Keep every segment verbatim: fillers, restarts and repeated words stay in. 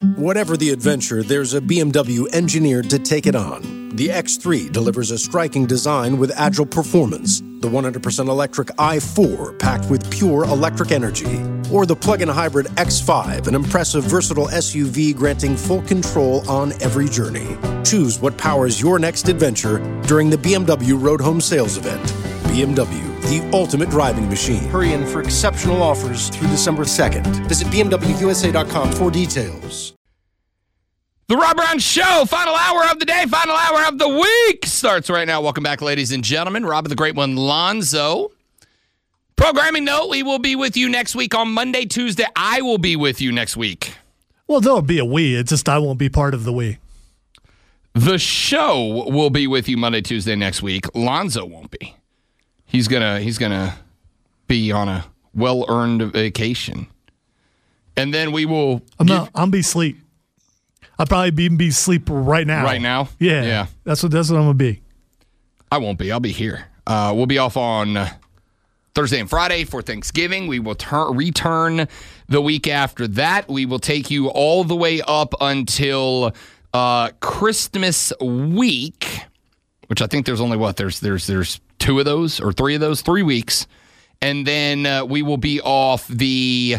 Whatever the adventure, there's a B M W engineered to take it on. The X three delivers a striking design with agile performance. The one hundred percent electric i four, packed with pure electric energy. Or the plug-in hybrid X five, an impressive, versatile S U V granting full control on every journey. Choose what powers your next adventure during the B M W Road Home Sales Event. B M W, the ultimate driving machine. Hurry in for exceptional offers through December second. Visit B M W U S A dot com for details. The Rob Brown Show, final hour of the day, final hour of the week starts right now. Welcome back, ladies and gentlemen. Rob the Great One, Lonzo. Programming note, we will be with you next week on Monday, Tuesday. I will be with you next week. Well, there'll be a we. It's just I won't be part of the we. The show will be with you Monday, Tuesday next week. Lonzo won't be. He's gonna he's gonna be on a well-earned vacation. And then we will I'm give- not I'm be sleep. I'll probably be be sleep right now. Right now? Yeah. Yeah. That's what that's what I'm gonna be. I won't be. I'll be here. Uh, we'll be off on uh, Thursday and Friday for Thanksgiving. We will tur- return the week after that. We will take you all the way up until uh, Christmas week, which I think there's only what there's there's there's two of those or three of those, three weeks, and then uh, we will be off the.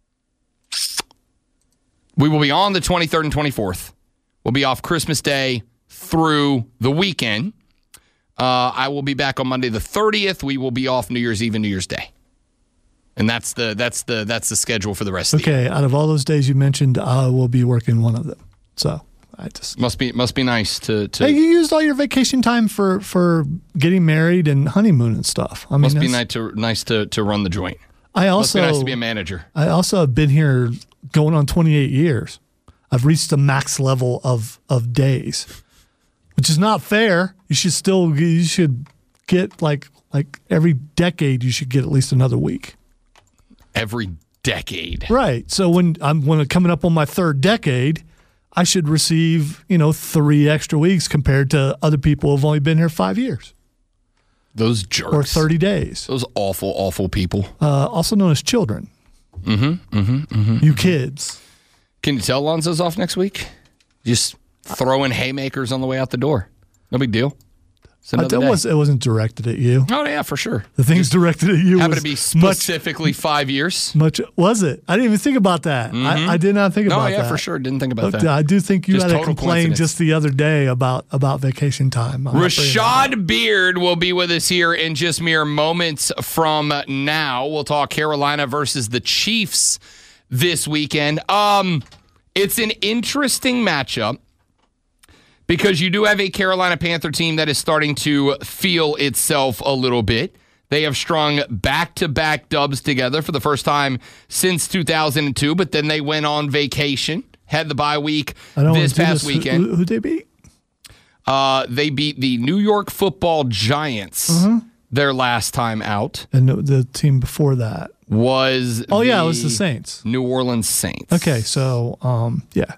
We will be on the twenty-third and twenty-fourth. We'll be off Christmas Day through the weekend. Uh, I will be back on Monday the thirtieth. We will be off New Year's Eve and New Year's Day. And that's the that's the that's the schedule for the rest of the year. Okay, out of all those days you mentioned, I will be working one of them. So I just must be must be nice to, to Hey, you used all your vacation time for, for getting married and honeymoon and stuff. I mean, must be nice to nice to, to run the joint. I also must be nice to be a manager. I also have been here going on twenty-eight years. I've reached the max level of, of days, which is not fair. You should still you should get like like every decade you should get at least another week. Every decade, right? So when I'm when I'm coming up on my third decade, I should receive you know three extra weeks compared to other people who've only been here five years. Those jerks. Or thirty days. Those awful, awful people. Uh, also known as children. Mm-hmm, mm-hmm, mm-hmm. You kids. Can you tell Lonzo's off next week? Just throwing haymakers on the way out the door. No big deal. It's another it, day. was, it wasn't directed at you. Oh, yeah, for sure. The things Just directed at you happened was to be specifically much, five years. Much Was it? I didn't even think about that. Mm-hmm. I, I did not think no, about yeah, that. No, yeah, for sure. Didn't think about but, that. I do think you just had a complaint just the other day about, about vacation time. I'm Rashad Beard will be with us here in just mere moments from now. We'll talk Carolina versus the Chiefs this weekend. Um, it's an interesting matchup because you do have a Carolina Panther team that is starting to feel itself a little bit. They have strung back-to-back dubs together for the first time since two thousand two, but then they went on vacation, had the bye week this past this. weekend. Who, who'd they beat? Uh, they beat the New York Football Giants uh-huh. their last time out. And the team before that was oh yeah, it was the Saints, New Orleans Saints. Okay, so um, yeah,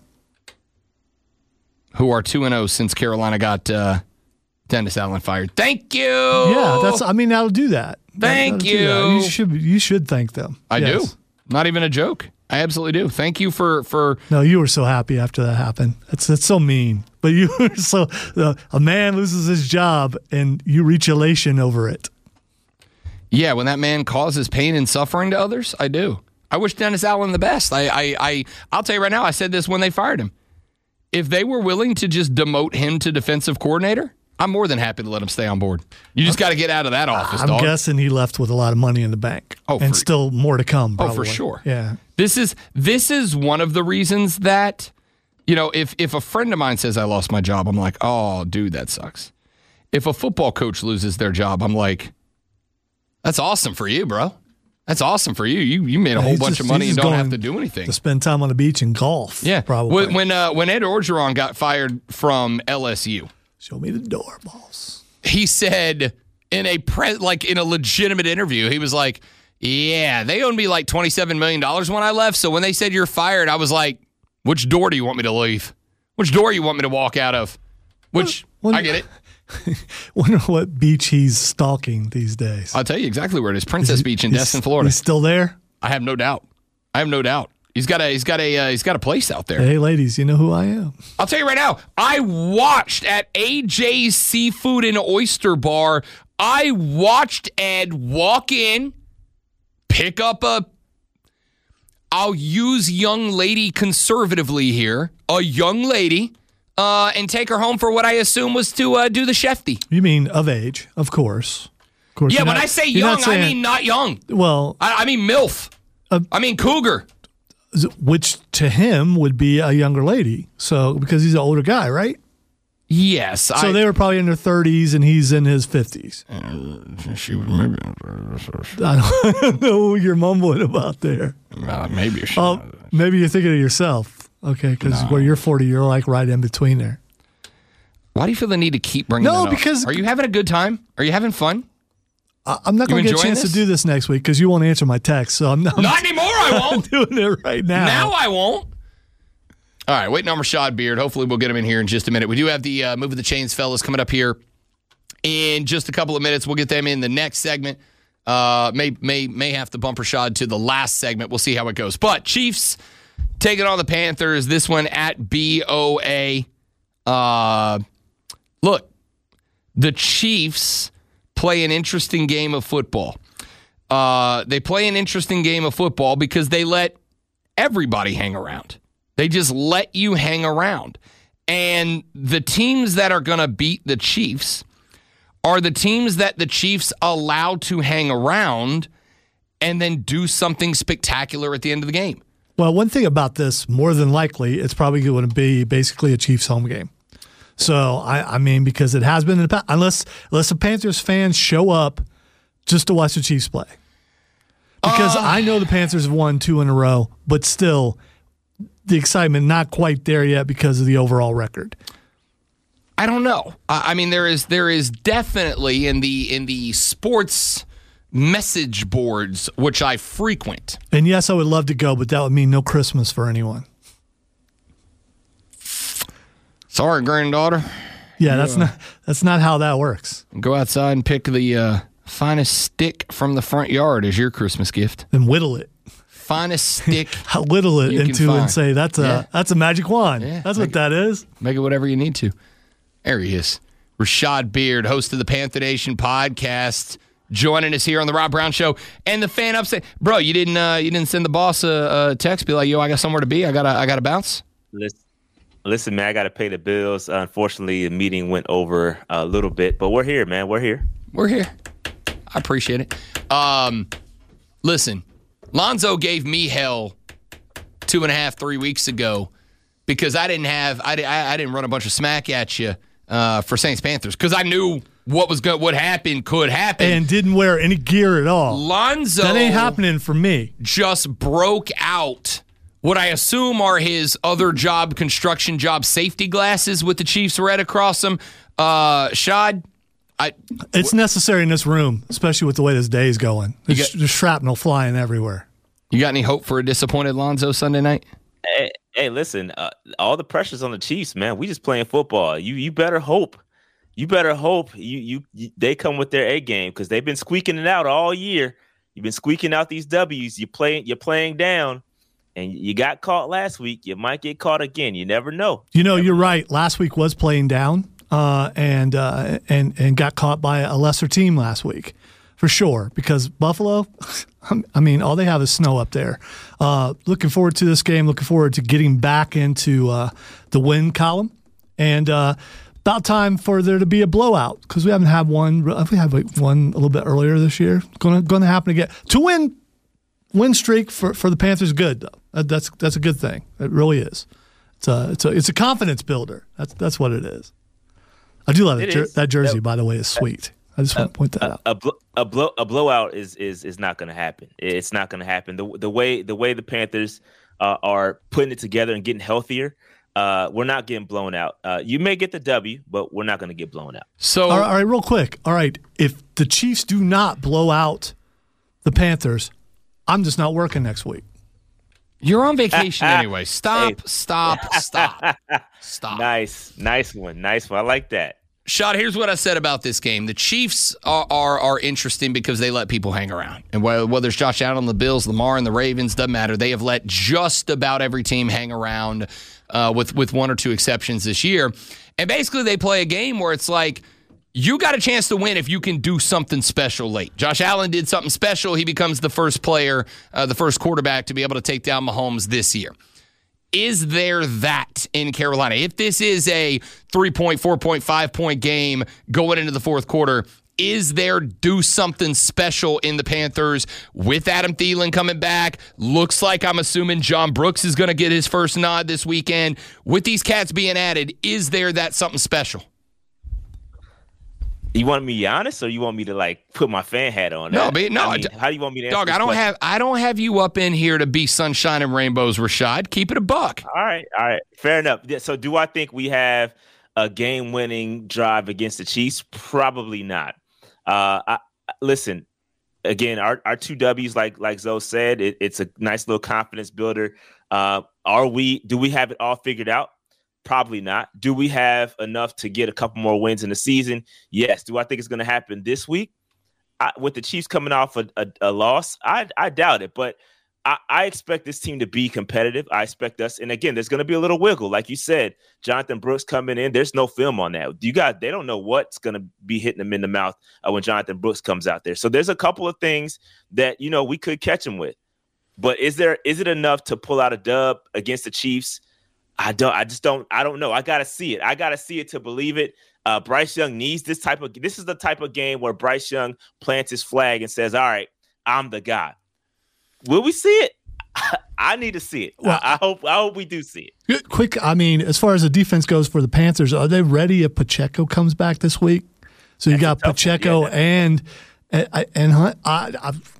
who are two and zero since Carolina got uh, Dennis Allen fired. Thank you. Yeah, that's. I mean, that'll do that. Thank that'll you. Do that. You should. You should thank them. I yes. do. Not even a joke. I absolutely do. Thank you for for. No, you were so happy after that happened. That's that's so mean. But you were so. Uh, a man loses his job and you reach elation over it. Yeah, when that man causes pain and suffering to others, I do. I wish Dennis Allen the best. I, I, I, I'll tell you right now, I said this when they fired him. If they were willing to just demote him to defensive coordinator, I'm more than happy to let him stay on board. You just got to get out of that office, I'm dog. guessing he left with a lot of money in the bank. Oh, and for, still more to come, probably. Oh, for sure. Yeah. This is this is one of the reasons that, you know, if if a friend of mine says I lost my job, I'm like, oh, dude, that sucks. If a football coach loses their job, I'm like, that's awesome for you, bro. That's awesome for you. You you made a yeah, whole bunch just, of money and don't have to to do anything. To spend time on the beach and golf. Yeah, probably. When when, uh, when Ed Orgeron got fired from L S U, show me the door, boss. He said in a pre- like in a legitimate interview, he was like, "Yeah, they owed me like twenty-seven million dollars when I left. So when they said you're fired, I was like, which door do you want me to leave? Which door you want me to walk out of? Which well, I get it." Wonder what beach he's stalking these days. I'll tell you exactly where it is. Princess is he, Beach in Destin, Florida. He's still there? I have no doubt. I have no doubt. He's got a he's got a uh, he's got a place out there. Hey, ladies, you know who I am. I'll tell you right now. I watched at A J's Seafood and Oyster Bar. I watched Ed walk in, pick up a. I'll use young lady conservatively here. A young lady, uh, and take her home for what I assume was to uh, do the Shefty. You mean of age, of course. Of course. Yeah, You're when not- I say you're young, not saying- I mean not young. Well, I, I mean MILF. Uh, I mean cougar. which to him would be a younger lady. So because he's an older guy, right? Yes. So I, they were probably in their thirties and he's in his fifties. she was maybe. I don't know who you're mumbling about there. Uh, maybe she. Oh, maybe you're thinking of yourself. Okay, because where you're forty, you're like right in between there. Why do you feel the need to keep bringing No, that up? because- Are you having a good time? Are you having fun? I- I'm not You going to get a enjoying chance this? to do this next week because you won't answer my text. So I'm not, Not anymore, I I'm won't. doing it right now. Now I won't. All right, waiting on Rashad Beard. Hopefully we'll get him in here in just a minute. We do have the uh, Move of the Chains fellas coming up here in just a couple of minutes. We'll get them in the next segment. Uh, may may may have to bump Rashad to the last segment. We'll see how it goes. But Chiefs taking on the Panthers. This one at B O A. Uh, look, the Chiefs play an interesting game of football. Uh, they play an interesting game of football because they let everybody hang around. They just let you hang around. And the teams that are going to beat the Chiefs are the teams that the Chiefs allow to hang around and then do something spectacular at the end of the game. Well, one thing about this, more than likely, it's probably going to be basically a Chiefs home game. So, I, I mean, because it has been in the past, unless, unless the Panthers fans show up just to watch the Chiefs play. Because uh, I know the Panthers have won two in a row, but still, the excitement not quite there yet because of the overall record. I don't know. I mean, there is there is definitely in the in the sports message boards, which I frequent. And yes, I would love to go, but that would mean no Christmas for anyone. Sorry, granddaughter. Yeah, that's not that's not how that works. Go outside and pick the uh, finest stick from the front yard as your Christmas gift. And whittle it. Finest stick. Whittle it you can into find. and say that's a Yeah. that's a magic wand. Yeah, that's make what that is. Make it whatever you need to. There he is. Rashad Beard, host of the Panther Nation podcast, joining us here on the Rob Brown Show. And the fan upset, bro, you didn't uh, you didn't send the boss a, a text, be like, yo, I got somewhere to be. I gotta I gotta bounce. Listen, listen, man, I gotta pay the bills. Uh, unfortunately, the meeting went over a little bit, but we're here, man. We're here. We're here. I appreciate it. Um, listen, Lonzo gave me hell two and a half, three weeks ago because I didn't have I, I, I didn't run a bunch of smack at you uh, for Saints Panthers because I knew what was go- what happened could happen and didn't wear any gear at all. Lonzo, that ain't happening for me. Just broke out what I assume are his other job, construction job, safety glasses with the Chiefs red across them. Uh, Shad. I, it's necessary in this room, especially with the way this day is going. There's, got, there's shrapnel flying everywhere. You got any hope for a disappointed Lonzo Sunday night? Hey, hey listen, uh, all the pressure's on the Chiefs, man. We just playing football. You you better hope. You better hope you you, you they come with their A game because they've been squeaking it out all year. You've been squeaking out these W's. You playing you're playing down, and you got caught last week. You might get caught again. You never know. You know, you're right. Last week was playing down. Uh, and uh, and and got caught by a lesser team last week, for sure. Because Buffalo, I mean, all they have is snow up there. Uh, looking forward to this game. Looking forward to getting back into uh, the win column, and uh, about time for there to be a blowout because we haven't had one. We had like one a little bit earlier this year. Going to going to happen again. To win win streak for, for the Panthers, good though. That's that's a good thing. It really is. It's a it's a it's a confidence builder. That's that's what it is. I do love it. Jer- that jersey, by the way, is sweet. I just want to point that a, out. A, blo- a blow a blowout is is is not going to happen. It's not going to happen. The the way the way the Panthers uh, are putting it together and getting healthier, uh, we're not getting blown out. Uh, you may get the W, but we're not going to get blown out. So, all right, all right, real quick. All right, if the Chiefs do not blow out the Panthers, I'm just not working next week. You're on vacation anyway. Stop, hey. stop, stop, stop. Nice, nice one, nice one. I like that. Shot, here's what I said about this game. The Chiefs are, are are interesting because they let people hang around. And whether it's Josh Allen, the Bills, Lamar, and the Ravens, doesn't matter. They have let just about every team hang around uh, with, with one or two exceptions this year. And basically they play a game where it's like, you got a chance to win if you can do something special late. Josh Allen did something special. He becomes the first player, uh, the first quarterback to be able to take down Mahomes this year. Is there that in Carolina? If this is a three-point, four-point, five-point game going into the fourth quarter, is there do something special in the Panthers with Adam Thielen coming back? Looks like I'm assuming John Brooks is going to get his first nod this weekend. With these cats being added, is there that something special? You want me to be honest, or you want me to like put my fan hat on? No, but no. I mean, how do you want me to answer Dog, this I don't question? have I don't have you up in here to be sunshine and rainbows, Rashad. Keep it a buck. All right, all right, fair enough. Yeah, so, do I think we have a game-winning drive against the Chiefs? Probably not. Uh, I, listen, again, our, our two W's, like like Zoe said, it, it's a nice little confidence builder. Uh, are we? Do we have it all figured out? Probably not. Do we have enough to get a couple more wins in the season? Yes. Do I think it's going to happen this week? I, with the Chiefs coming off a, a, a loss, I, I doubt it. But I, I expect this team to be competitive. I expect us. And again, there's going to be a little wiggle. Like you said, Jonathan Brooks coming in. There's no film on that. You got, they don't know what's going to be hitting them in the mouth uh, when Jonathan Brooks comes out there. So there's a couple of things that, you know, we could catch him with. But is there, is it enough to pull out a dub against the Chiefs? I don't. I just don't. I don't know. I gotta see it. I gotta see it to believe it. Uh, Bryce Young needs this type of. This is the type of game where Bryce Young plants his flag and says, "All right, I'm the guy." Will we see it? I need to see it. Well, I, I hope. I hope we do see it. Quick. I mean, as far as the defense goes for the Panthers, are they ready if Pacheco comes back this week? So you that's got Pacheco yeah, and, and and Hunt. I, I've,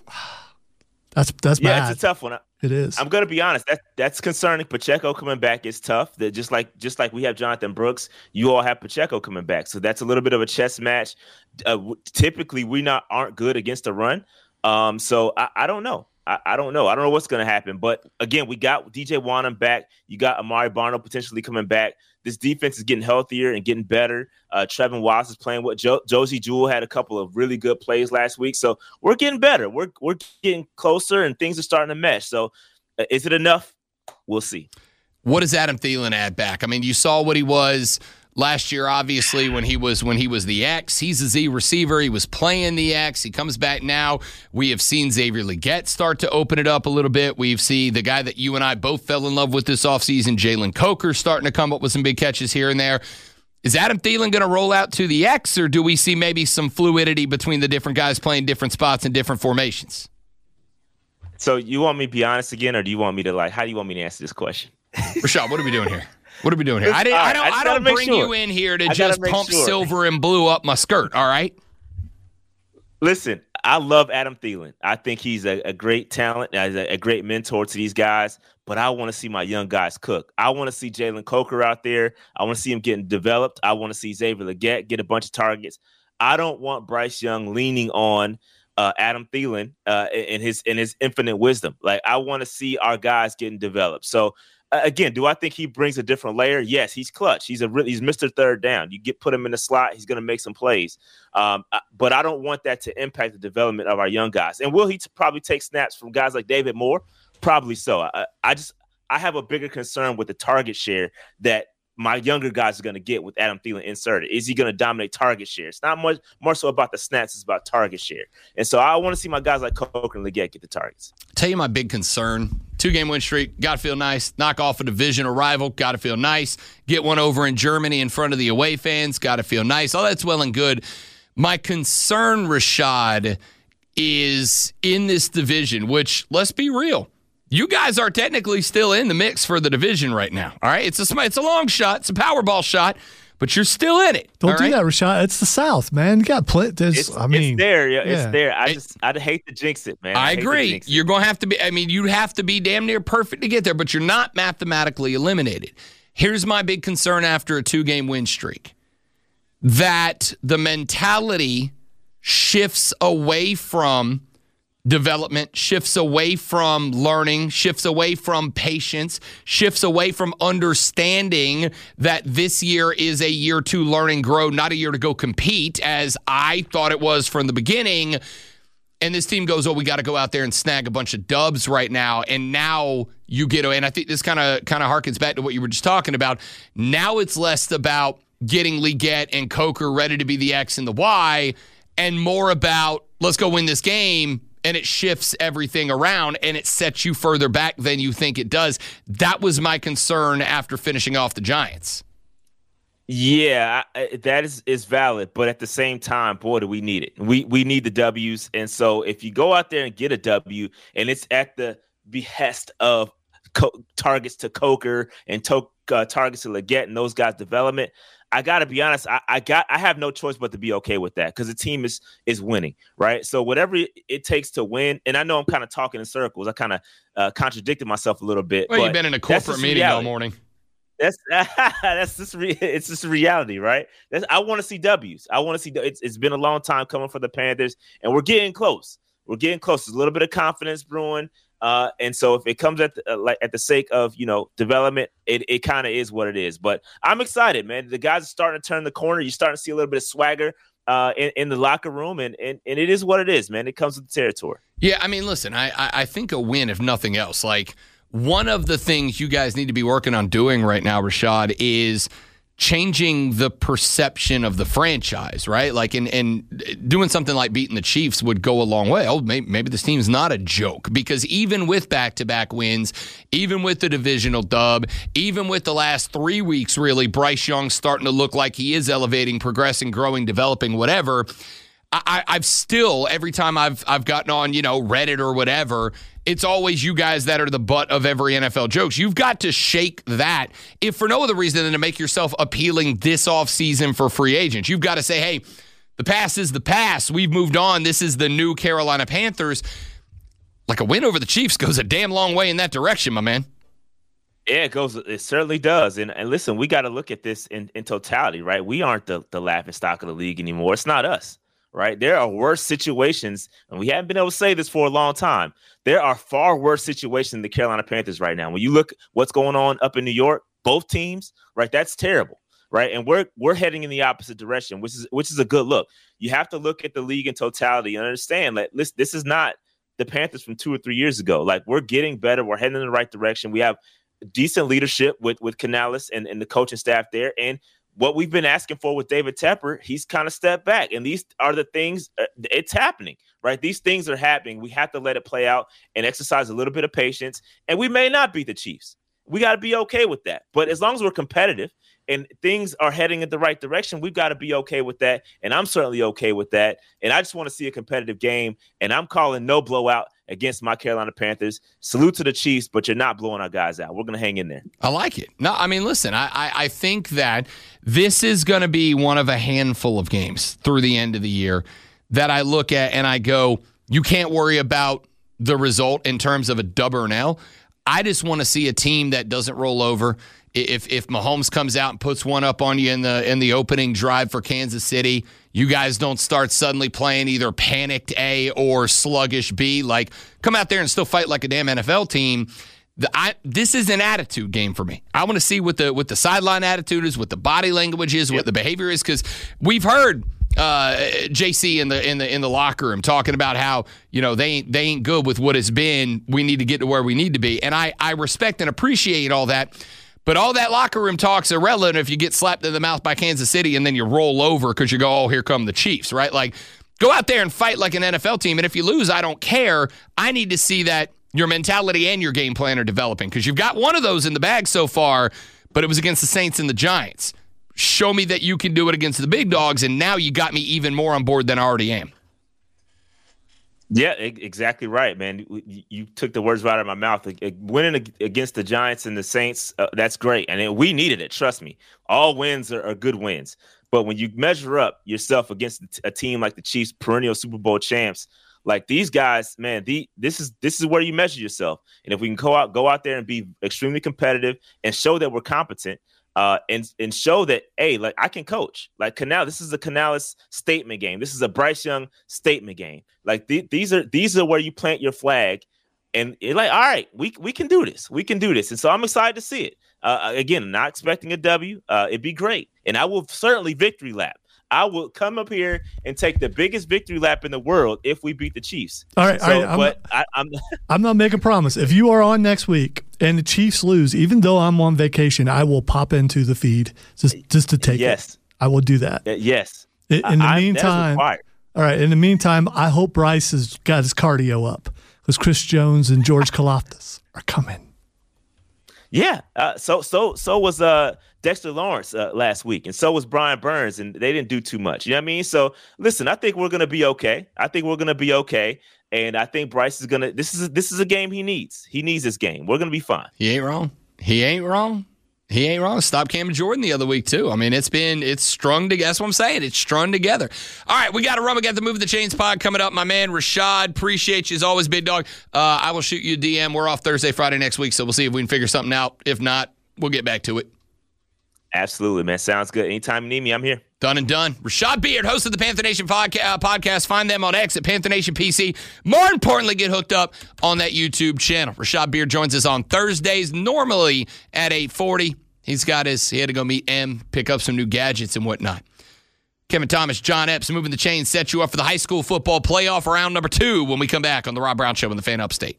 that's that's yeah, bad. It's a tough one. It is. I'm gonna be honest. That that's concerning. Pacheco coming back is tough. That just like just like we have Jonathan Brooks, you all have Pacheco coming back. So that's a little bit of a chess match. Uh, typically, we not aren't good against the run. Um, so I, I don't know. I, I don't know. I don't know what's gonna happen. But again, we got D J Wanham back. You got Amari Barno potentially coming back. This defense is getting healthier and getting better. Uh, Trevin Watts is playing what jo- Josie Jewell had a couple of really good plays last week. So we're getting better. We're we're getting closer and things are starting to mesh. So uh, is it enough? We'll see. What does Adam Thielen add back? I mean, you saw what he was last year, obviously, when he was when he was the X. He's a Z receiver. He was playing the X. He comes back now. We have seen Xavier Legette start to open it up a little bit. We've seen the guy that you and I both fell in love with this offseason, Jalen Coker, starting to come up with some big catches here and there. Is Adam Thielen going to roll out to the X, or do we see maybe some fluidity between the different guys playing different spots and different formations? So you want me to be honest again, or do you want me to, like, how do you want me to answer this question? Rashad, what are we doing here? What are we doing here? I, didn't, right, I don't, I I don't bring sure. you in here to just pump sure. silver and blue up my skirt, all right? Listen, I love Adam Thielen. I think he's a, a great talent, a, a great mentor to these guys, but I want to see my young guys cook. I want to see Jalen Coker out there. I want to see him getting developed. I want to see Xavier Legette get a bunch of targets. I don't want Bryce Young leaning on uh, Adam Thielen uh, in his in his infinite wisdom. Like, I want to see our guys getting developed. So, again, do I think he brings a different layer? Yes, he's clutch. He's a really, he's Mister Third Down. You get put him in the slot, he's going to make some plays. Um, but I don't want that to impact the development of our young guys. And will he t- probably take snaps from guys like David Moore? Probably so. I, I just I have a bigger concern with the target share that my younger guys are going to get with Adam Thielen inserted. Is he going to dominate target share? It's not much more so about the snaps. It's about target share. And so I want to see my guys like Coker and Legette get the targets. Tell you my big concern. Two-game win streak. Got to feel nice. Knock off a divisional rival. Got to feel nice. Get one over in Germany in front of the away fans. Got to feel nice. All that's well and good. My concern, Rashad, is in this division, which, let's be real, you guys are technically still in the mix for the division right now. All right? It's a, it's a long shot. It's a Powerball shot, but you're still in it. Don't do right? that, Rashad. It's the South, man. You got plenty. It's, I mean, it's there. Yeah, yeah. It's there. I just, I'd hate to jinx it, man. I, I agree. You're going to have to be, I mean, you have to be damn near perfect to get there, but you're not mathematically eliminated. Here's my big concern after a two-game win streak, that the mentality shifts away from development, shifts away from learning, shifts away from patience, shifts away from understanding that this year is a year to learn and grow, not a year to go compete, as I thought it was from the beginning. And this team goes, oh, we got to go out there and snag a bunch of dubs right now. And now you get, and I think this kind of kind of harkens back to what you were just talking about. Now it's less about getting Leggett and Coker ready to be the X and the Y, and more about let's go win this game. And it shifts everything around, and it sets you further back than you think it does. That was my concern after finishing off the Giants. Yeah, I, that is, is valid. But at the same time, boy, do we need it. We we need the W's. And so if you go out there and get a W, and it's at the behest of co- targets to Coker and to- uh, targets to Leggett and those guys' development, I got to be honest, I, I got I have no choice but to be okay with that because the team is is winning, right? So whatever it takes to win, and I know I'm kind of talking in circles. I kind of uh, contradicted myself a little bit. Well, but you've been in a corporate meeting reality. all morning. That's that's just re- it's just reality, right? That's, I want to see W's. I want to see. It's it's been a long time coming for the Panthers, and we're getting close. We're getting close. There's a little bit of confidence brewing. Uh, and so if it comes at the, uh, like at the sake of, you know, development, it, it kind of is what it is. But I'm excited, man. The guys are starting to turn the corner. You're starting to see a little bit of swagger uh, in, in the locker room. And, and and it is what it is, man. It comes with the territory. Yeah, I mean, listen, I, I think a win, if nothing else. Like, one of the things you guys need to be working on doing right now, Rashad, is changing the perception of the franchise, right? Like, and, and doing something like beating the Chiefs would go a long way. Oh, maybe, maybe this team's not a joke, because even with back-to-back wins, even with the divisional dub, even with the last three weeks, really, Bryce Young starting to look like he is elevating, progressing, growing, developing, whatever. I, I've still, every time I've I've gotten on, you know, Reddit or whatever, it's always you guys that are the butt of every N F L jokes. You've got to shake that, if for no other reason than to make yourself appealing this offseason for free agents. You've got to say, hey, the past is the past. We've moved on. This is the new Carolina Panthers. Like, a win over the Chiefs goes a damn long way in that direction, my man. Yeah, it goes. It certainly does. And, and listen, we got to look at this in, in totality, right? We aren't the, the laughing stock of the league anymore. It's not us. Right. There are worse situations, and we haven't been able to say this for a long time. There are far worse situations than the Carolina Panthers right now. When you look what's going on up in New York, both teams, right, that's terrible. Right. And we're we're heading in the opposite direction, which is which is a good look. You have to look at the league in totality and understand that this, this is not the Panthers from two or three years ago. Like, we're getting better. We're heading in the right direction. We have decent leadership with, with Canales and, and the coaching staff there. And what we've been asking for with David Tepper, he's kind of stepped back. And these are the things, uh, it's happening, right? These things are happening. We have to let it play out and exercise a little bit of patience. And we may not beat the Chiefs. We got to be okay with that. But as long as we're competitive and things are heading in the right direction, we've got to be okay with that. And I'm certainly okay with that. And I just want to see a competitive game. And I'm calling no blowout against my Carolina Panthers. Salute to the Chiefs, but you're not blowing our guys out. We're going to hang in there. I like it. No, I mean, listen, I, I, I think that this is going to be one of a handful of games through the end of the year that I look at and I go, you can't worry about the result in terms of a dub or an L. I just want to see a team that doesn't roll over. If if Mahomes comes out and puts one up on you in the in the opening drive for Kansas City, you guys don't start suddenly playing either panicked A or sluggish B. Like, come out there and still fight like a damn N F L team. The, I, this is an attitude game for me. I want to see what the what the sideline attitude is, what the body language is, yep. what the behavior is, because we've heard uh, J C in the in the in the locker room talking about how, you know, they ain't, they ain't good with what it's been. We need to get to where we need to be, and I I respect and appreciate all that. But all that locker room talk's irrelevant if you get slapped in the mouth by Kansas City and then you roll over because you go, oh, here come the Chiefs, right? Like, go out there and fight like an N F L team. And if you lose, I don't care. I need to see that your mentality and your game plan are developing, because you've got one of those in the bag so far, but it was against the Saints and the Giants. Show me that you can do it against the big dogs, and now you got me even more on board than I already am. Yeah, exactly right, man. You took the words right out of my mouth. Winning against the Giants and the Saints, uh, that's great. And we needed it, trust me. All wins are, are good wins. But when you measure up yourself against a team like the Chiefs, perennial Super Bowl champs, like these guys, man, the, this is this is where you measure yourself. And if we can go out, go out there and be extremely competitive and show that we're competent, uh, and and show that, hey, like I can coach. Like Canal, this is a Canales statement game. This is a Bryce Young statement game. Like th- these are these are where you plant your flag, and you're like, all right, we we can do this. We can do this. And so I'm excited to see it. Uh, again, not expecting a W. Uh, it'd be great, and I will certainly victory lap. I will come up here and take the biggest victory lap in the world if we beat the Chiefs. All right, so, all right. I'm, but I, I'm I'm not making a promise. If you are on next week and the Chiefs lose, even though I'm on vacation, I will pop into the feed just just to take yes. it. I will do that. Uh, yes. In, in the I, meantime, all right. In the meantime, I hope Bryce has got his cardio up because Chris Jones and George Kalafdis are coming. Yeah. Uh, so so so was uh. Dexter Lawrence uh, last week, and so was Brian Burns, and they didn't do too much. You know what I mean? So listen, I think we're gonna be okay. I think we're gonna be okay, and I think Bryce is gonna. This is a, this is a game he needs. He needs this game. We're gonna be fine. He ain't wrong. He ain't wrong. He ain't wrong. Stop Cam Jordan the other week too. I mean, it's been it's strung together. That's what I'm saying. It's strung together. All right, we got to run. We got the Moving the Chains pod coming up. My man Rashad, appreciate you as always, big dog. Uh, I will shoot you a D M. We're off Thursday, Friday next week, so we'll see if we can figure something out. If not, we'll get back to it. Absolutely, man. Sounds good. Anytime you need me, I'm here. Done and done. Rashad Beard, host of the Panther Nation podca- uh, podcast. Find them on X at Panther Nation P C. More importantly, get hooked up on that YouTube channel. Rashad Beard joins us on Thursdays, normally at eight forty. He's got his, he had to go meet M, pick up some new gadgets and whatnot. Kevin Thomas, John Epps, Moving the Chain, set you up for the high school football playoff round number two when we come back on the Rob Brown Show in the Fan Upstate.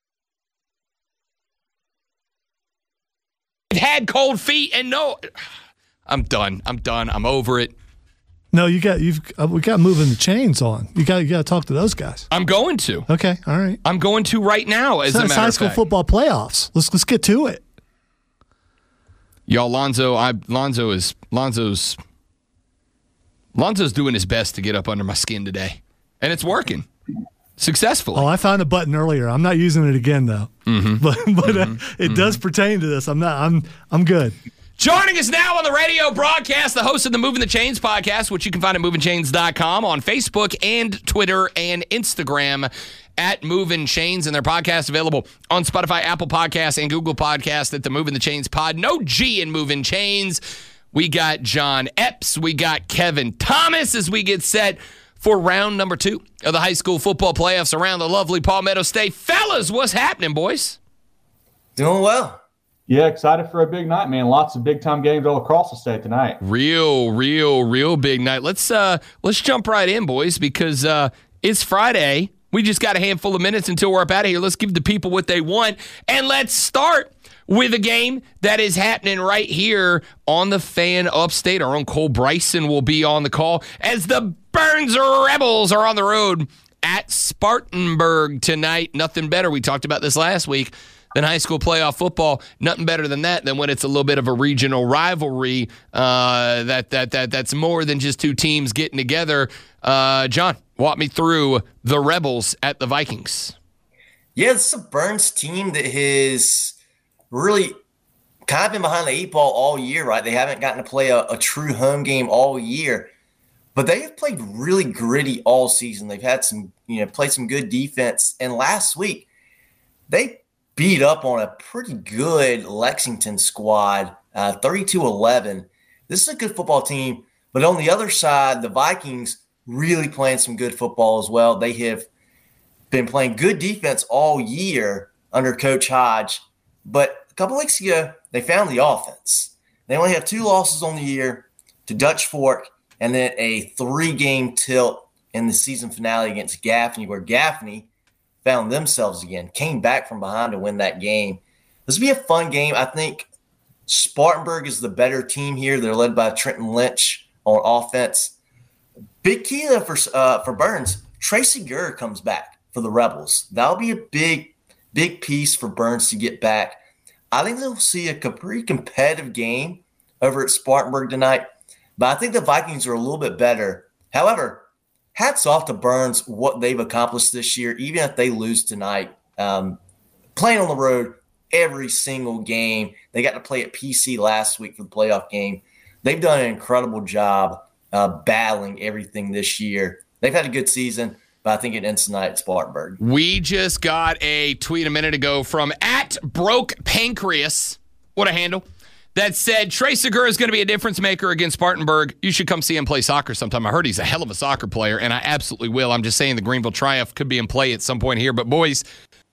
Had cold feet and no, I'm done. I'm done. I'm over it. No, you got you've uh, we got Moving the Chains on. You got you got to talk to those guys. I'm going to. Okay, all right. I'm going to right now. As so a matter high of school fact. football playoffs. Let's let's get to it. Y'all, Lonzo, I Lonzo is Lonzo's Lonzo's doing his best to get up under my skin today, and it's working. Successfully. Oh, I found a button earlier. I'm not using it again though. Mm-hmm. But but mm-hmm. uh, it mm-hmm. does pertain to this. I'm not. I'm I'm good. Joining us now on the radio broadcast, the host of the Moving the Chains podcast, which you can find at moving chains dot com, on Facebook and Twitter and Instagram at Moving Chains, and their podcast available on Spotify, Apple Podcasts, and Google Podcasts at the Moving the Chains pod. No G in Moving Chains. We got John Epps. We got Kevin Thomas as we get set for round number two of the high school football playoffs around the lovely Palmetto State. Fellas, what's happening, boys? Doing well. Yeah, excited for a big night, man. Lots of big-time games all across the state tonight. Real, real, real big night. Let's uh, let's jump right in, boys, because uh, it's Friday. We just got a handful of minutes until we're up out of here. Let's give the people what they want, and let's start with a game that is happening right here on the Fan Upstate. Our own Cole Bryson will be on the call as the Burns Rebels are on the road at Spartanburg tonight. Nothing better. We talked about this last week than high school playoff football. Nothing better than that than when it's a little bit of a regional rivalry uh, that that that that's more than just two teams getting together. Uh, John, walk me through the Rebels at the Vikings. Yeah, this is a Burns team that has really kind of been behind the eight ball all year, right? They haven't gotten to play a, a true home game all year, but they have played really gritty all season. They've had some, you know, played some good defense. And last week, they beat up on a pretty good Lexington squad, uh, thirty-two eleven. This is a good football team, but on the other side, the Vikings really playing some good football as well. They have been playing good defense all year under Coach Hodge, but a couple weeks ago, they found the offense. They only have two losses on the year to Dutch Fork and then a three-game tilt in the season finale against Gaffney, where Gaffney found themselves again, came back from behind to win that game. This will be a fun game. I think Spartanburg is the better team here. They're led by Trenton Lynch on offense. Big key though for uh, for Burns, Tracy Gurr comes back for the Rebels. That'll be a big, big piece for Burns to get back. I think they'll see a pretty competitive game over at Spartanburg tonight, but I think the Vikings are a little bit better. However, hats off to Burns, what they've accomplished this year, even if they lose tonight. Um, playing on the road every single game. They got to play at P C last week for the playoff game. They've done an incredible job uh, battling everything this year. They've had a good season, but I think it ends tonight at Spartanburg. We just got a tweet a minute ago from at Broke Pancreas. What a handle. that said Trey Segura is going to be a difference maker against Spartanburg. You should come see him play soccer sometime. I heard he's a hell of a soccer player, and I absolutely will. I'm just saying the Greenville Triumph could be in play at some point here. But, boys,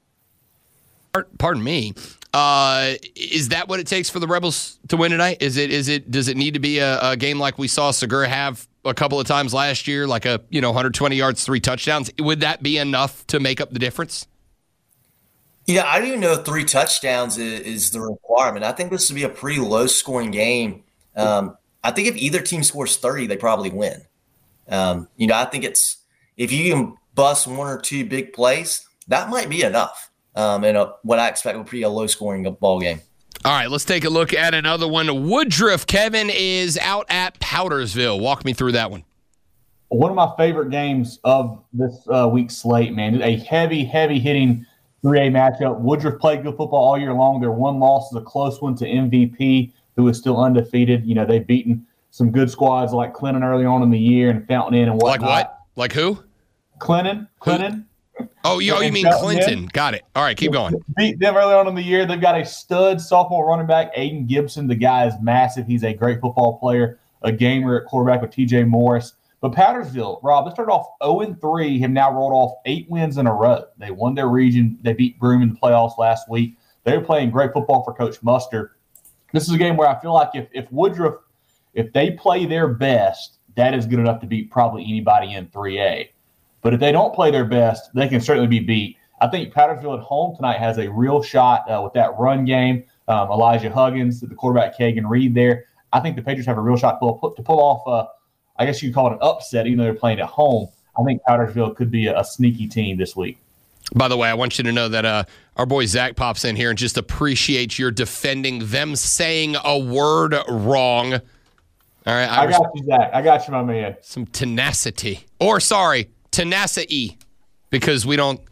pardon me, uh, is that what it takes for the Rebels to win tonight? Is it? Is it? Does it need to be a, a game like we saw Segura have a couple of times last year, like a you know one hundred twenty yards, three touchdowns? Would that be enough to make up the difference? Yeah, I don't even know if three touchdowns is, is the requirement. I think this would be a pretty low-scoring game. Um, I think if either team scores thirty, they probably win. Um, you know, I think it's if you can bust one or two big plays, that might be enough. Um, and a, what I expect would be a low-scoring ball game. All right, let's take a look at another one. Woodruff, Kevin, is out at Powdersville. Walk me through that one. One of my favorite games of this uh, week's slate, man. A heavy, heavy-hitting three A matchup. Woodruff played good football all year long. Their one loss is a close one to M V P, who is still undefeated. You know, they've beaten some good squads like Clinton early on in the year and Fountain Inn and whatnot. Like what? Like who? Clinton. Clinton. Oh, you, oh, you mean Clinton. Got it. All right, keep going. Beat them early on in the year. They've got a stud sophomore running back, Aiden Gibson. The guy is massive. He's a great football player, a gamer at quarterback with T J Morris. But Powdersville, Rob, they started off oh and three, have now rolled off eight wins in a row. They won their region. They beat Broome in the playoffs last week. They're playing great football for Coach Muster. This is a game where I feel like if, if Woodruff, if they play their best, that is good enough to beat probably anybody in three A. But if they don't play their best, they can certainly be beat. I think Powdersville at home tonight has a real shot uh, with that run game. Um, Elijah Huggins, the quarterback, Kagan Reed there. I think the Patriots have a real shot to pull, to pull off, uh, I guess you could call it an upset, even though they're playing at home. I think Powdersville could be a, a sneaky team this week. By the way, I want you to know that uh, our boy Zach pops in here and just appreciates your defending them saying a word wrong. All right, I, I got you, Zach. I got you, my man. Some tenacity. Or, sorry, tenacity, because we don't.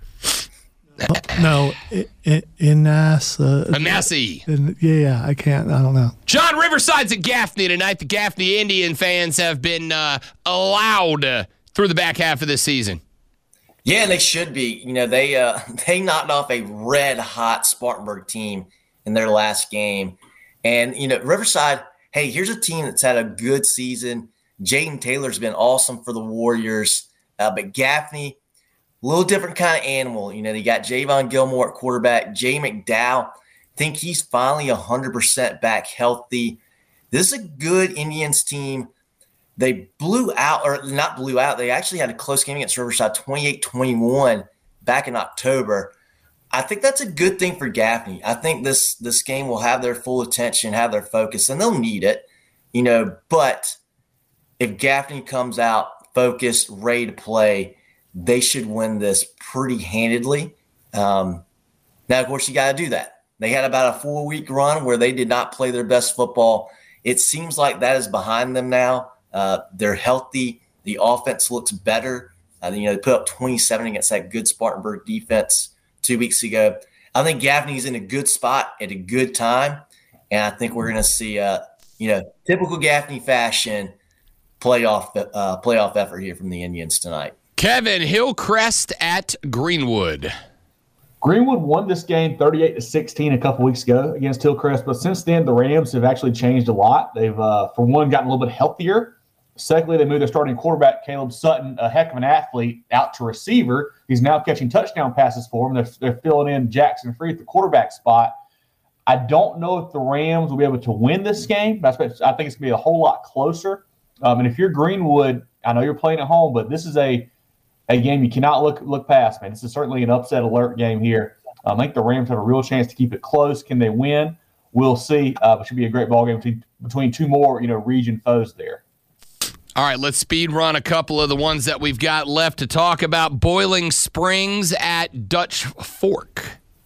Oh, no, Inas. Uh, Anasi. Yeah, yeah, I can't. I don't know. John Riverside's at Gaffney tonight. The Gaffney Indian fans have been uh, allowed uh, through the back half of this season. Yeah, and they should be. You know, they uh, they knocked off a red-hot Spartanburg team in their last game. And, you know, Riverside, hey, here's a team that's had a good season. Jaden Taylor's been awesome for the Warriors. Uh, but Gaffney, a little different kind of animal. You know, they got Javon Gilmore at quarterback. Jay McDowell, think he's finally one hundred percent back healthy. This is a good Indians team. They blew out, or not blew out, they actually had a close game against Riverside, twenty-eight twenty-one back in October. I think that's a good thing for Gaffney. I think this this game will have their full attention, have their focus, and they'll need it. You know, but if Gaffney comes out focused, ready to play, they should win this pretty handedly. Um, now, of course, you got to do that. They had about a four-week run where they did not play their best football. It seems like that is behind them now. Uh, they're healthy. The offense looks better. Uh, you know, they put up twenty-seven against that good Spartanburg defense two weeks ago. I think Gaffney's in a good spot at a good time, and I think we're going to see, uh, you know, typical Gaffney fashion playoff uh, playoff effort here from the Indians tonight. Kevin, Hillcrest at Greenwood. Greenwood won this game thirty-eight to sixteen a couple weeks ago against Hillcrest, but since then the Rams have actually changed a lot. They've, uh, for one, gotten a little bit healthier. Secondly, they moved their starting quarterback, Caleb Sutton, a heck of an athlete, out to receiver. He's now catching touchdown passes for them. They're, they're filling in Jackson Free at the quarterback spot. I don't know if the Rams will be able to win this game, but I think it's going to be a whole lot closer. Um, and if you're Greenwood, I know you're playing at home, but this is a a game you cannot look look past, man. This is certainly an upset alert game here. Um, I think the Rams have a real chance to keep it close. Can they win? We'll see. Uh, it should be a great ball game between, between two more, you know, region foes there. All right, let's speed run a couple of the ones that we've got left to talk about. Boiling Springs at Dutch Fork.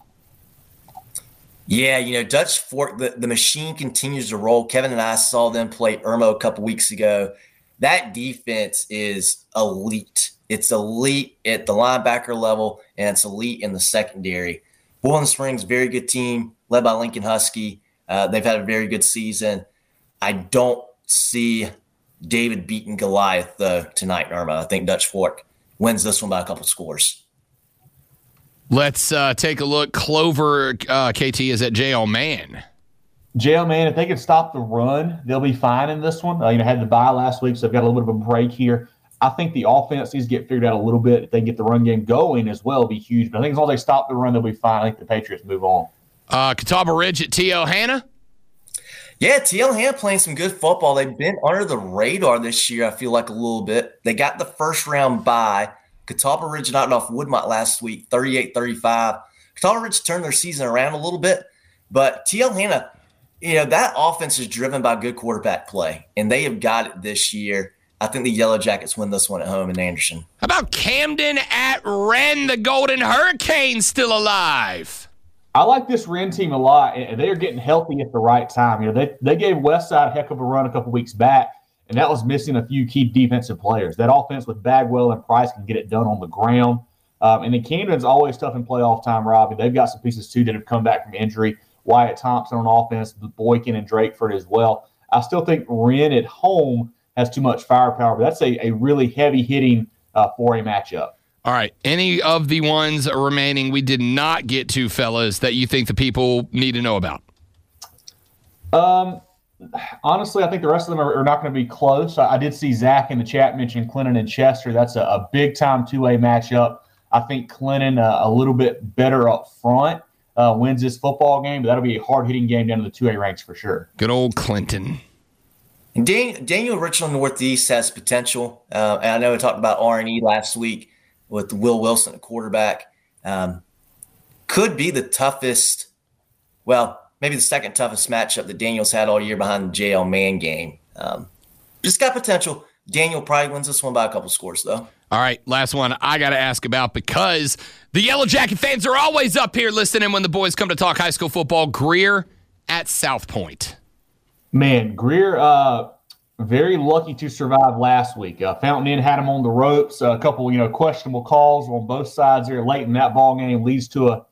Yeah, you know, Dutch Fork, the, the machine continues to roll. Kevin and I saw them play Irmo a couple weeks ago. That defense is elite. It's elite at the linebacker level, and it's elite in the secondary. Boiling Springs, very good team, led by Lincoln Husky. Uh, they've had a very good season. I don't see David beating Goliath, though, tonight in Irmo. I think Dutch Fork wins this one by a couple scores. Let's uh, take a look. Clover uh, K T is at J L Man. J L, man, if they can stop the run, they'll be fine in this one. Uh, you know, had the bye last week, so they've got a little bit of a break here. I think the offense needs to get figured out a little bit. If they get the run game going as well, it'll be huge. But I think as long as they stop the run, they'll be fine. I think the Patriots move on. Uh, Catawba Ridge at T L Hanna. Yeah, T L Hanna playing some good football. They've been under the radar this year, I feel like, a little bit. They got the first round bye. Catawba Ridge knocked off Woodmont last week, thirty-eight thirty-five. Catawba Ridge turned their season around a little bit. But T L Hanna, you know, that offense is driven by good quarterback play, and they have got it this year. I think the Yellow Jackets win this one at home in Anderson. How about Camden at Wren? The Golden Hurricanes still alive. I like this Wren team a lot, and they are getting healthy at the right time. You know, they they gave Westside a heck of a run a couple weeks back, and that was missing a few key defensive players. That offense with Bagwell and Price can get it done on the ground. Um, and then Camden's always tough in playoff time, Robbie. They've got some pieces, too, that have come back from injury. Wyatt Thompson on offense, Boykin and Drakeford as well. I still think Wren at home has too much firepower, but that's a, a really heavy-hitting uh, four A matchup. All right. Any of the ones remaining we did not get to, fellas, that you think the people need to know about? Um, honestly, I think the rest of them are, are not going to be close. I, I did see Zach in the chat mention Clinton and Chester. That's a, a big-time two A matchup. I think Clinton uh, a little bit better up front uh, wins this football game, but that'll be a hard-hitting game down to the two A ranks for sure. Good old Clinton. And Dan, Daniel Richland Northeast has potential. Uh, and I know we talked about R and E last week with Will Wilson at quarterback. Um, could be the toughest, well, maybe the second toughest matchup that Daniel's had all year behind the J L man game. Um, just got potential. Daniel probably wins this one by a couple scores, though. All right, last one I got to ask about because the Yellow Jacket fans are always up here listening when the boys come to talk high school football. Greer at South Point. Man, Greer, uh, very lucky to survive last week. Uh, Fountain Inn had him on the ropes. Uh, a couple, you know, questionable calls on both sides there late in that ball game leads to a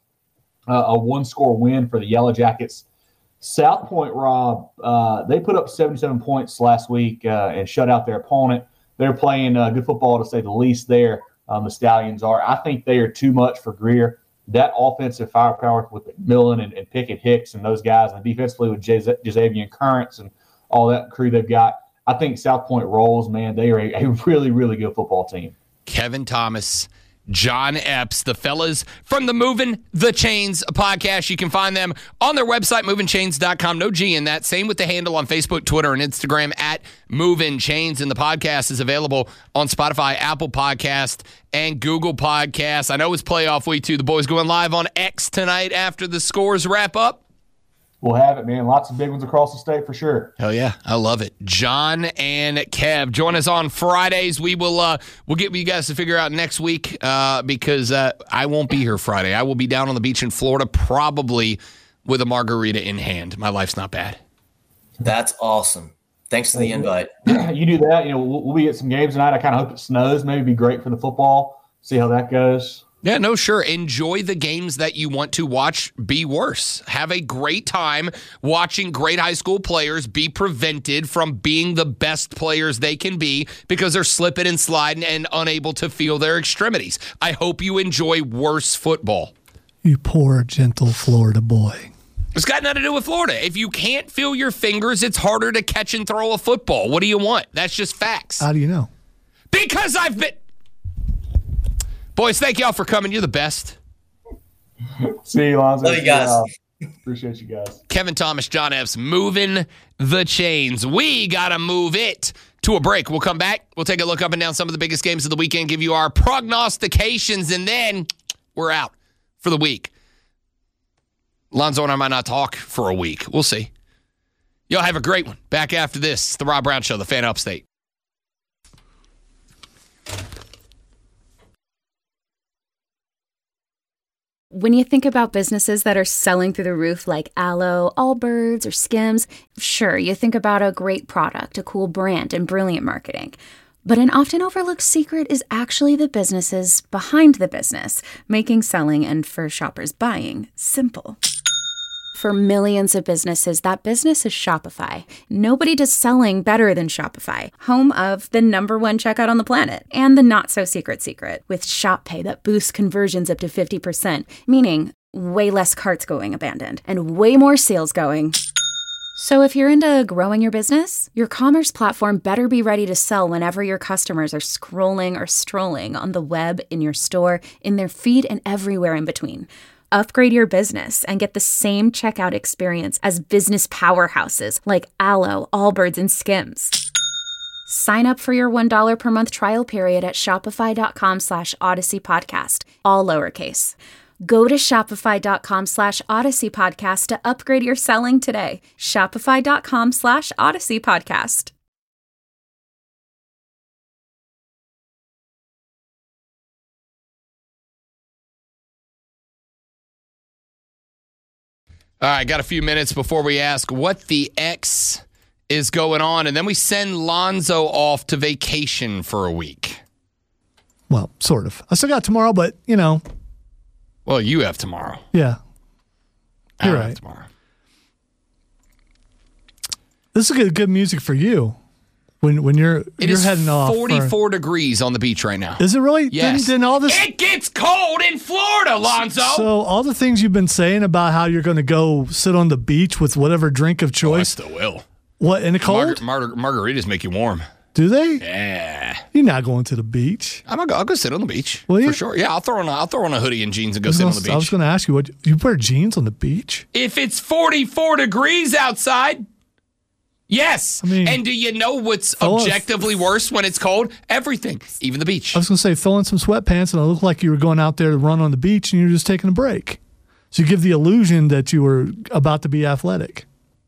a one-score win for the Yellow Jackets. South Point, Rob, uh, they put up seventy-seven points last week uh, and shut out their opponent. They're playing uh, good football, to say the least there. Um, the Stallions are. I think they are too much for Greer. That offensive firepower with McMillan and, and Pickett Hicks and those guys, and defensively with Jazavian Currents and all that crew they've got, I think South Point rolls, man. They are a, a really, really good football team. Kevin Thomas, John Epps, the fellas from the Moving the Chains podcast. You can find them on their website, moving chains dot com. No G in that. Same with the handle on Facebook, Twitter, and Instagram at Moving Chains. And the podcast is available on Spotify, Apple Podcast, and Google Podcasts. I know it's playoff week, too. The boys going live on X tonight after the scores wrap up. We'll have it, man. Lots of big ones across the state for sure. Hell yeah. I love it. John and Kev, join us on Fridays. We will uh, we'll get you guys to figure out next week uh, because uh, I won't be here Friday. I will be down on the beach in Florida, probably with a margarita in hand. My life's not bad. That's awesome. Thanks for the invite. You do that. You know, we'll, we'll be at some games tonight. I kind of hope it snows. Maybe be great for the football. See how that goes. Yeah, no, sure. Enjoy the games that you want to watch be worse. Have a great time watching great high school players be prevented from being the best players they can be because they're slipping and sliding and unable to feel their extremities. I hope you enjoy worse football. You poor, gentle Florida boy. It's got nothing to do with Florida. If you can't feel your fingers, it's harder to catch and throw a football. What do you want? That's just facts. How do you know? Because I've been... Boys, thank y'all for coming. You're the best. See you, Lonzo. Love you guys. Appreciate you guys. Kevin Thomas, John Epps, moving the chains. We got to move it to a break. We'll come back. We'll take a look up and down some of the biggest games of the weekend, give you our prognostications, and then we're out for the week. Lonzo and I might not talk for a week. We'll see. Y'all have a great one. Back after this, it's the Rob Brown Show, the Fan Upstate. When you think about businesses that are selling through the roof like Aloe, Allbirds, or Skims, sure, you think about a great product, a cool brand, and brilliant marketing. But an often overlooked secret is actually the businesses behind the business, making selling and for shoppers buying simple. For millions of businesses, that business is Shopify. Nobody does selling better than Shopify, home of the number one checkout on the planet and the not-so-secret secret with Shop Pay that boosts conversions up to fifty percent, meaning way less carts going abandoned and way more sales going So if you're into growing your business, your commerce platform better be ready to sell whenever your customers are scrolling or strolling on the web, in your store, in their feed, and everywhere in between. Upgrade your business and get the same checkout experience as business powerhouses like Allo, Allbirds, and Skims. Sign up for your one dollar per month trial period at shopify.com slash Odyssey Podcast, all lowercase. Go to shopify.com slash Odyssey Podcast to upgrade your selling today. Shopify.com slash Odyssey Podcast. All right, got a few minutes before we ask what the X is going on, and then we send Lonzo off to vacation for a week. Well, sort of. I still got tomorrow, but, you know. Well, you have tomorrow. Yeah. I You're don't right. have tomorrow. This is good, good music for you when when you're It you're is heading off. for- forty-four degrees on the beach right now. Is it really? Yes. Then, then all this. It gets cold in Florida, Lonzo. So all the things you've been saying about how you're going to go sit on the beach with whatever drink of oh, I choice. still will. What, in the cold? Margar- margar- margaritas make you warm. Do they? Yeah. You're not going to the beach. I'm gonna go, I'll go sit on the beach. Will you? For sure. Yeah, I'll throw on a, I'll throw on a hoodie and jeans and go I was sit gonna- on the I was beach. going to ask you, what you wear jeans on the beach? If it's forty-four degrees outside, yes. I mean, and do you know what's throw on- objectively worse when it's cold? Everything, even the beach. I was going to say, throw in some sweatpants and it looked like you were going out there to run on the beach and you were just taking a break. So you give the illusion that you were about to be athletic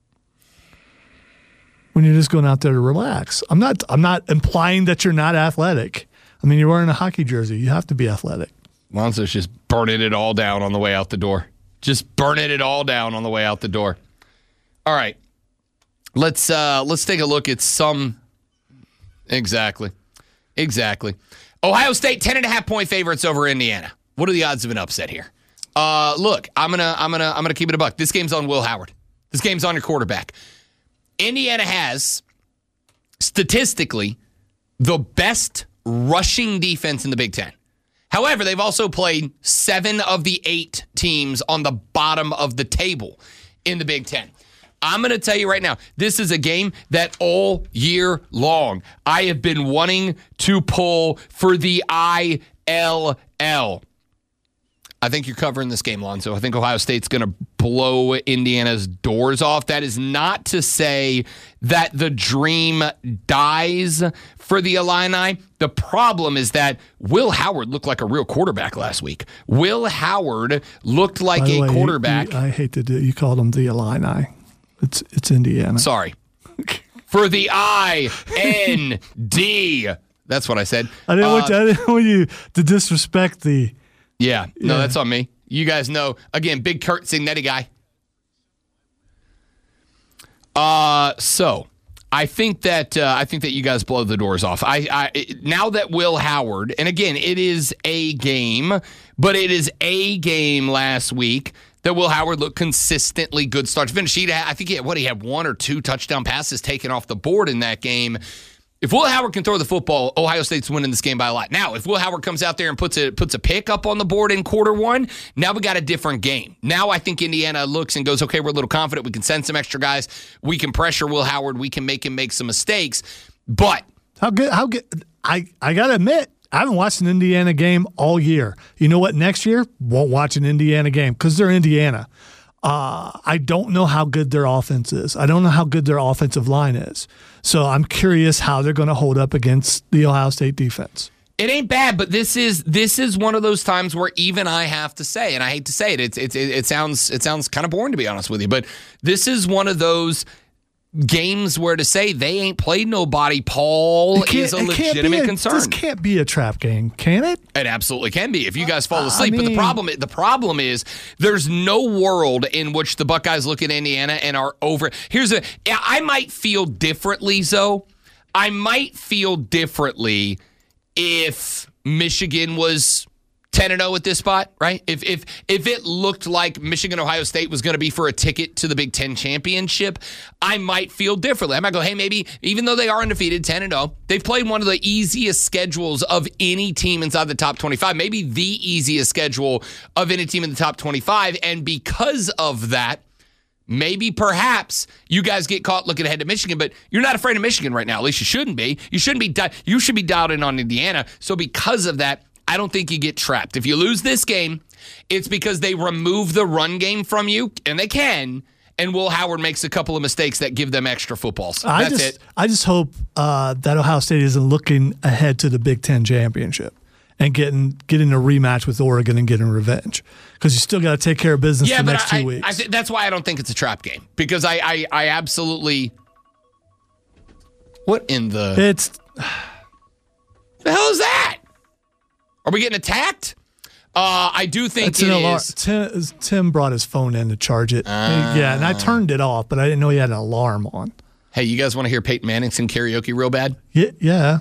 when you're just going out there to relax. I'm not I'm not implying that you're not athletic. I mean, you're wearing a hockey jersey. You have to be athletic. Lonzo's just burning it all down on the way out the door. Just burning it all down on the way out the door. All right. Let's uh, let's take a look at some. Exactly. Exactly. Ohio State, ten and a half point favorites over Indiana. What are the odds of an upset here? Uh, look, I'm gonna I'm gonna I'm gonna keep it a buck. This game's on Will Howard. This game's on your quarterback. Indiana has, statistically, the best rushing defense in the Big Ten. However, they've also played seven of the eight teams on the bottom of the table in the Big Ten. I'm going to tell you right now, this is a game that all year long I have been wanting to pull for the I L L. I think you're covering this game, Lonzo. I think Ohio State's going to blow Indiana's doors off. That is not to say that the dream dies for the Illini. The problem is that Will Howard looked like a real quarterback last week. Will Howard looked like By the a way, you- quarterback. you- I hate to do. You called them the Illini. It's it's Indiana. Sorry. For the I N D. That's what I said. I didn't, Uh, want you, I didn't want you to disrespect the. Yeah, no, Yeah. that's on me. You guys know, again, big Kurt Signetti guy. Uh, so I think that uh, I think that you guys blow the doors off. I, I now that Will Howard, and again, it is a game, but it is a game last week that Will Howard looked consistently good start to finish. He had, I think he had, what he had one or two touchdown passes taken off the board in that game. If Will Howard can throw the football, Ohio State's winning this game by a lot. Now, if Will Howard comes out there and puts a puts a pick up on the board in quarter one, now we got a different game. Now I think Indiana looks and goes, okay, we're a little confident. We can send some extra guys. We can pressure Will Howard. We can make him make some mistakes. But How good? How good? I I gotta admit, I haven't watched an Indiana game all year. You know what? Next year, won't watch an Indiana game because they're Indiana. Uh, I don't know how good their offense is. I don't know how good their offensive line is. So I'm curious how they're going to hold up against the Ohio State defense. it ain't bad, but this is this is one of those times where even I have to say, and I hate to say it, it's it's it, it sounds it sounds kind of boring to be honest with you, but this is one of those games where to say they ain't played nobody, Paul, It can't- is a it can't be legitimate a- concern. This can't be a trap game, can it? It absolutely can be if you guys fall I asleep. but the mean- problem, the problem is, there's no world in which the Buckeyes look at Indiana and are over. Here's a. yeah, I might feel differently, Zoe. I might feel differently if Michigan was ten and oh at this spot, right? If if if it looked like Michigan Ohio State was going to be for a ticket to the Big Ten championship, I might feel differently. I might go, hey, maybe even though they are undefeated, ten and oh, they've played one of the easiest schedules of any team inside the top twenty-five, maybe the easiest schedule of any team in the top twenty-five, and because of that, maybe perhaps you guys get caught looking ahead to Michigan, but you're not afraid of Michigan right now. At least you shouldn't be. You shouldn't be. Di- you should be dialed in on Indiana. So because of that, I don't think you get trapped. If you lose this game, it's because they remove the run game from you, and they can. And Will Howard makes a couple of mistakes that give them extra footballs. That's I just, it. I just hope uh, that Ohio State isn't looking ahead to the Big Ten championship and getting getting a rematch with Oregon and getting revenge, because you still got to take care of business Yeah, the but next I, two weeks. I th- that's why I don't think it's a trap game, because I, I, I absolutely. What in the? it's The hell is that? Are we getting attacked? Uh, I do think it's it an alarm. is. Tim, Tim brought his phone in to charge it. yeah, and I turned it off, but I didn't know he had an alarm on. Hey, you guys want to hear Peyton Manning sing karaoke real bad? Yeah, yeah.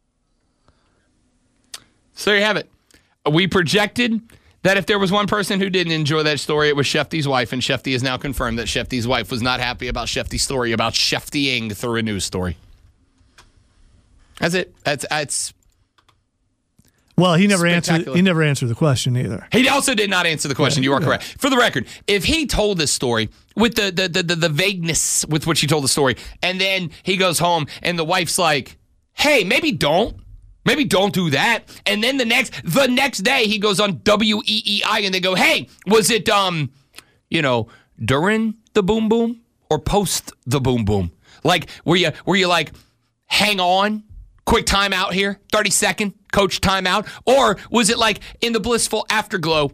So there you have it. We projected that if there was one person who didn't enjoy that story, it was Shefty's wife, and Shefty has now confirmed that Shefty's wife was not happy about Shefty's story about Sheftying through a news story. That's it. That's that's. Well, he never answered. Spectacular. He never answered the question either. He also did not answer the question. Yeah, you are yeah. correct. For the record, if he told this story with the the, the the the vagueness with which he told the story, and then he goes home and the wife's like, "Hey, maybe don't, maybe don't do that," and then the next the next day he goes on W E E I and they go, "Hey, was it um, you know, during the boom boom or post the boom boom? Like, were you were you like, hang on, quick timeout here, thirty second." Coach timeout? Or was it like in the blissful afterglow?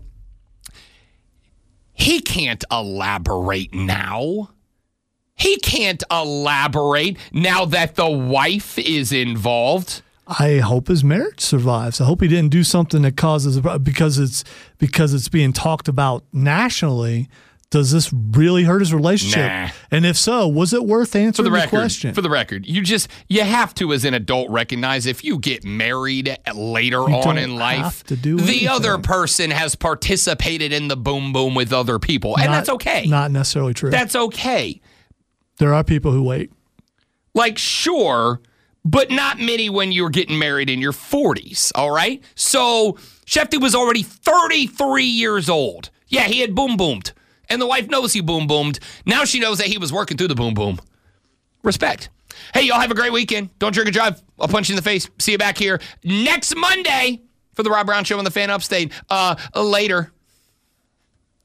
He can't elaborate now. He can't elaborate now that the wife is involved. I hope his marriage survives. I hope he didn't do something that causes because it's because it's being talked about nationally. Does this really hurt his relationship? Nah. And if so, was it worth For answering the the, record, question? for the record, you just you have to, as an adult, recognize if you get married later You on don't in life, have to do the anything. other person has participated in the boom boom with other people, and Not- that's okay. Not necessarily true. That's okay. There are people who wait. Like, sure, but not many when you're getting married in your forties, all right? So Shefty was already thirty-three years old. Yeah, he had boom boomed. And the wife knows he boom boomed. Now she knows that he was working through the boom boom. Respect. Hey, y'all have a great weekend. Don't drink and drive. I'll punch you in the face. See you back here next Monday for the Rob Brown Show on the Fan Upstate. Uh, later.